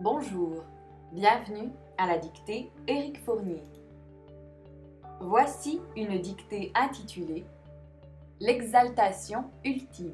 Bonjour, bienvenue à la dictée Éric Fournier. Voici une dictée intitulée L'exaltation ultime.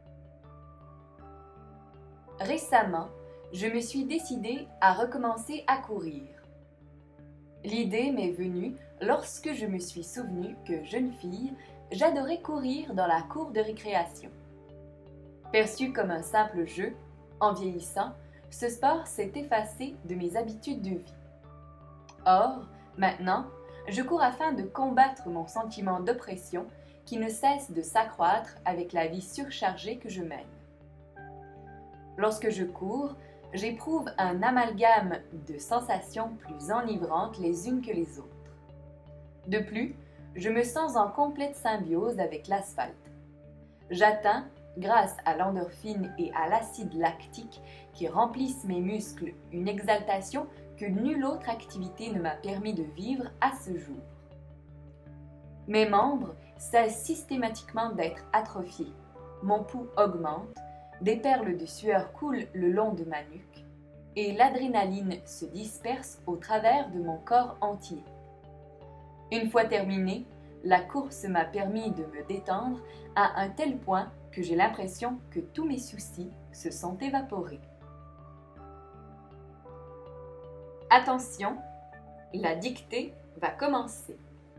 Récemment, je me suis décidée à recommencer à courir. L'idée m'est venue lorsque je me suis souvenue que, jeune fille, j'adorais courir dans la cour de récréation. Perçu comme un simple jeu, en vieillissant, ce sport s'est effacé de mes habitudes de vie. Or, maintenant, je cours afin de combattre mon sentiment d'oppression qui ne cesse de s'accroître avec la vie surchargée que je mène. Lorsque je cours, j'éprouve un amalgame de sensations plus enivrantes les unes que les autres. De plus, je me sens en complète symbiose avec l'asphalte. J'atteins, grâce à l'endorphine et à l'acide lactique qui remplissent mes muscles, une exaltation que nulle autre activité ne m'a permis de vivre à ce jour. Mes membres cessent systématiquement d'être atrophiés, mon pouls augmente, des perles de sueur coulent le long de ma nuque et l'adrénaline se disperse au travers de mon corps entier. Une fois terminée, la course m'a permis de me détendre à un tel point que j'ai l'impression que tous mes soucis se sont évaporés. Attention, la dictée va commencer.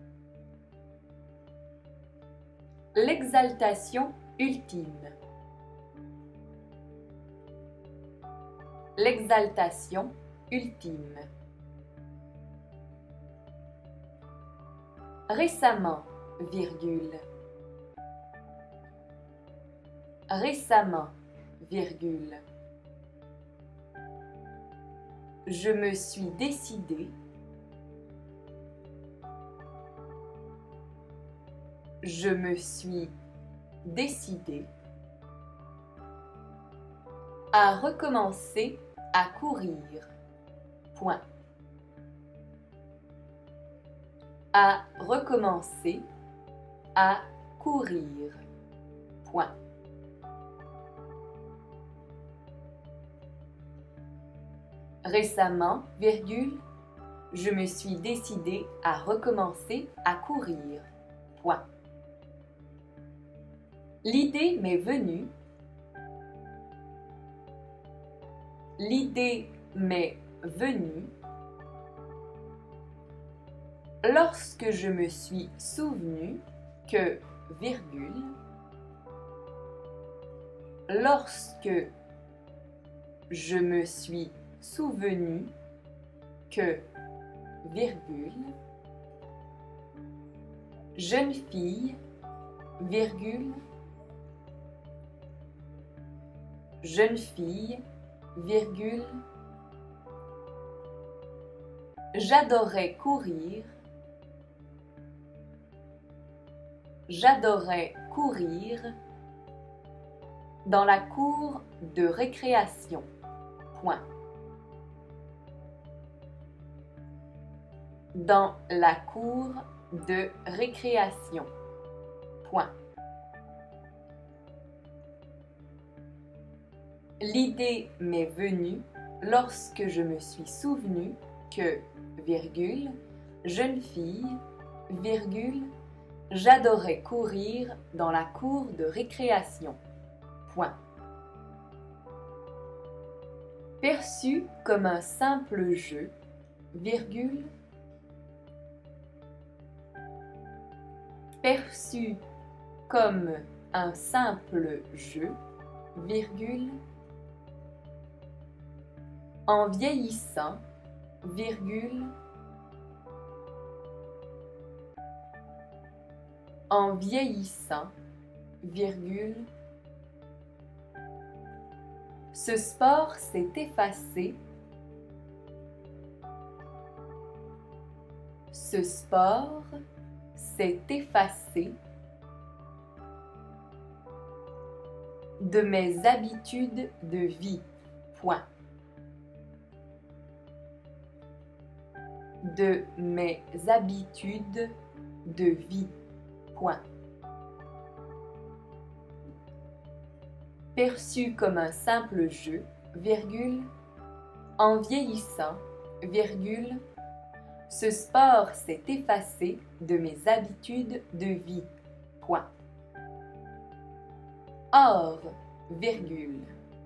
L'exaltation ultime. L'exaltation ultime. Récemment, virgule. Récemment, virgule. Je me suis décidée. Je me suis décidée à recommencer à courir. Point. À recommencer à courir. Point. Récemment, virgule, je me suis décidée à recommencer à courir. Point. L'idée m'est venue. L'idée m'est venue lorsque je me suis souvenu que, virgule, lorsque je me suis souvenu que, virgule, jeune fille, virgule, jeune fille, virgule, j'adorais courir dans la cour de récréation. Point. Dans la cour de récréation. Point. L'idée m'est venue lorsque je me suis souvenu que, virgule, jeune fille, virgule, j'adorais courir dans la cour de récréation. Point. Perçu comme un simple jeu, virgule, perçu comme un simple jeu, virgule, en vieillissant, virgule, en vieillissant, virgule, ce sport s'est effacé, ce sport s'est effacé de mes habitudes de vie. Point. De mes habitudes de vie. Point. Perçu comme un simple jeu, virgule, En vieillissant, virgule, ce sport s'est effacé de mes habitudes de vie. Point. Or, virgule.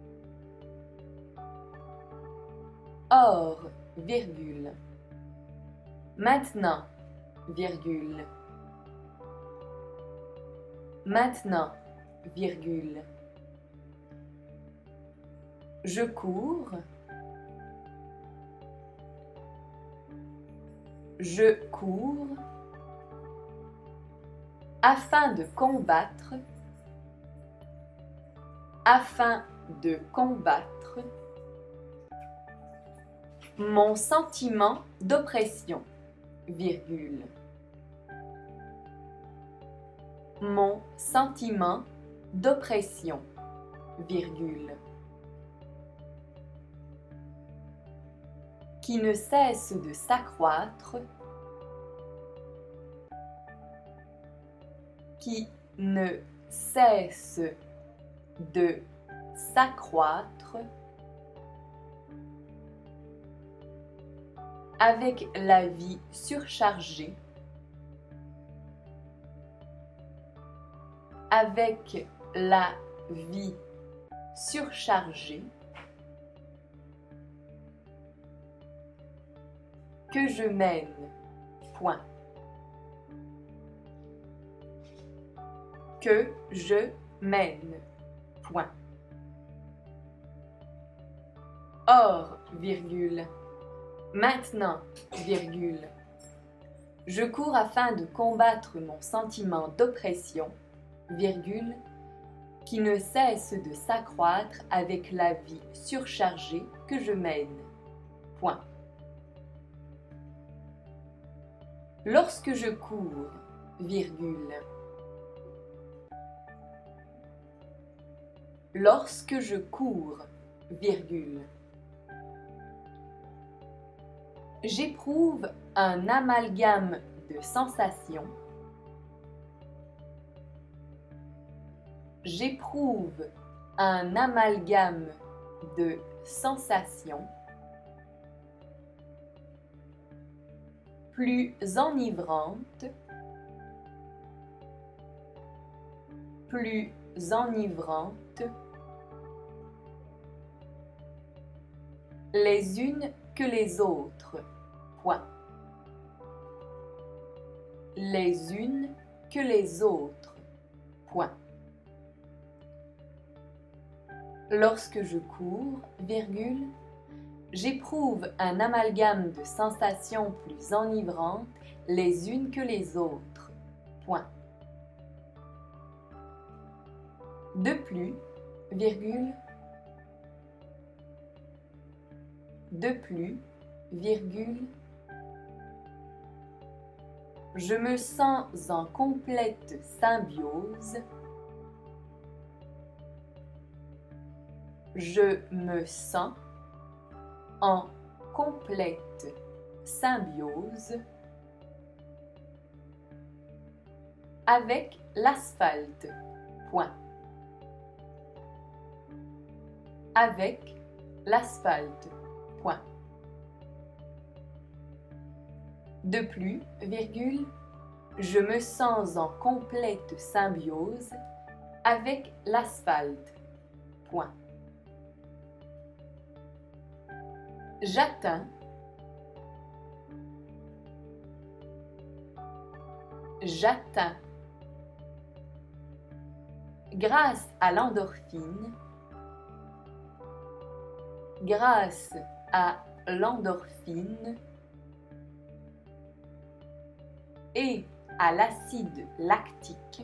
Or, virgule. Maintenant, virgule. Maintenant, virgule. Je cours. Je cours afin de combattre mon sentiment d'oppression, virgule. Mon sentiment d'oppression, virgule. Qui ne cesse de s'accroître, qui ne cesse de s'accroître avec la vie surchargée, avec la vie surchargée que je mène, point. Que je mène, point. Or, virgule, maintenant, virgule, je cours afin de combattre mon sentiment d'oppression, virgule, qui ne cesse de s'accroître avec la vie surchargée que je mène, point. Lorsque je cours, virgule. Lorsque je cours, virgule. J'éprouve un amalgame de sensations. J'éprouve un amalgame de sensations plus enivrantes, les unes que les autres, point. Les unes que les autres, point. Lorsque je cours, virgule, j'éprouve un amalgame de sensations plus enivrantes les unes que les autres, point. De plus, virgule, je me sens en complète symbiose. Je me sens en complète symbiose avec l'asphalte, point. Avec l'asphalte, point. De plus, virgule, je me sens en complète symbiose avec l'asphalte, point. J'atteins, grâce à l'endorphine, et à l'acide lactique,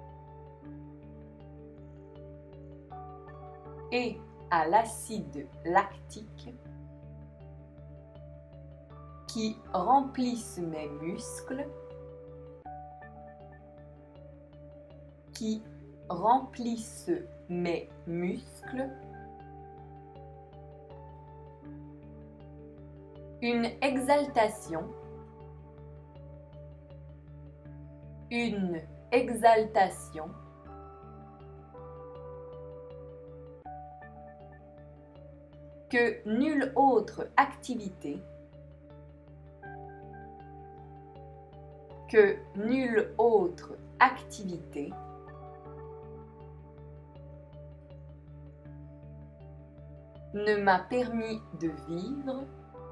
qui remplissent mes muscles, une exaltation que nulle autre activité ne m'a permis de vivre,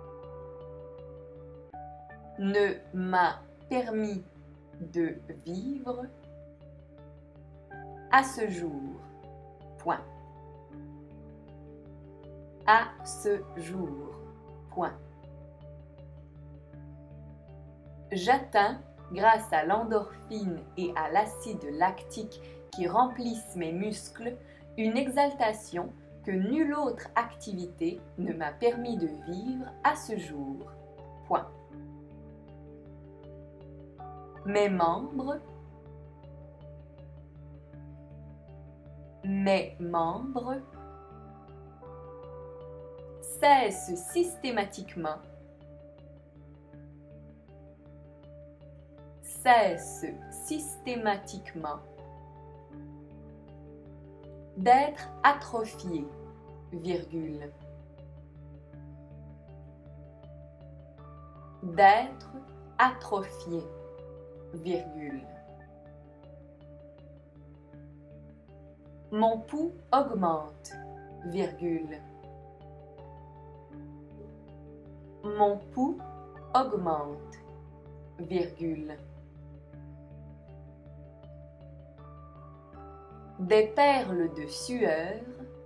à ce jour. Point. À ce jour. Point. J'atteins, grâce à l'endorphine et à l'acide lactique qui remplissent mes muscles, une exaltation que nulle autre activité ne m'a permis de vivre à ce jour. Point. Mes membres cessent systématiquement d'être atrophiés, virgule. D'être atrophiés, virgule. Mon pouls augmente, virgule. Mon pouls augmente, virgule. Des perles de sueur,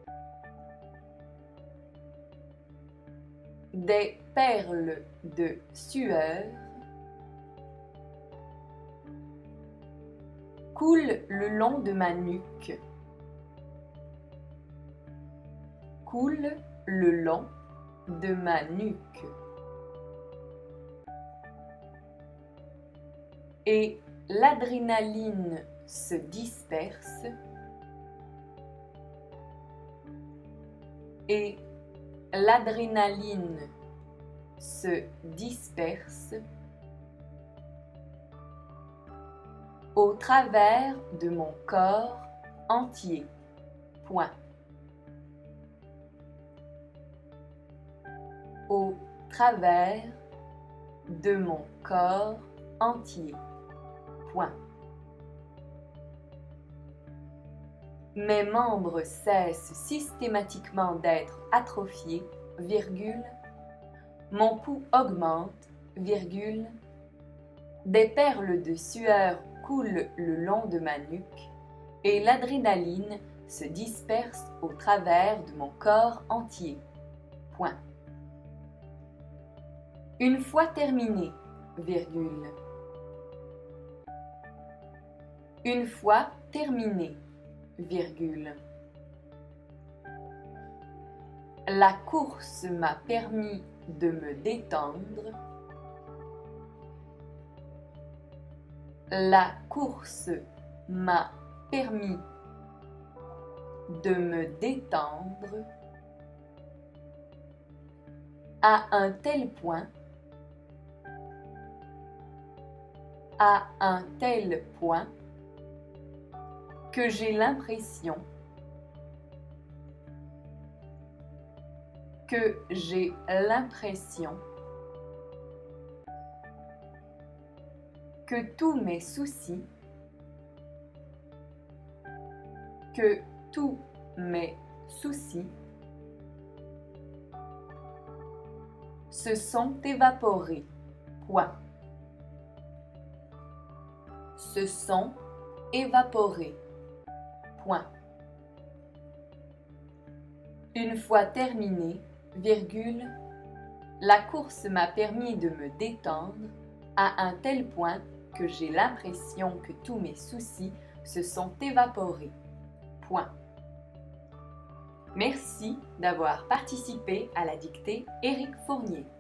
coulent le long de ma nuque, et l'adrénaline se disperse, au travers de mon corps entier. Point. Au travers de mon corps entier. Point. Mes membres cessent systématiquement d'être atrophiés, virgule. Mon pouls augmente, virgule. Des perles de sueur coulent le long de ma nuque et l'adrénaline se disperse au travers de mon corps entier. Point. Une fois terminé, virgule. Une fois terminé, virgule. La course m'a permis de me détendre. La course m'a permis de me détendre à un tel point que j'ai l'impression que tous mes soucis se sont évaporés. Point. Se sont évaporés. Point. Une fois terminé, virgule, la course m'a permis de me détendre à un tel point que j'ai l'impression que tous mes soucis se sont évaporés. Point. Merci d'avoir participé à la dictée Éric Fournier.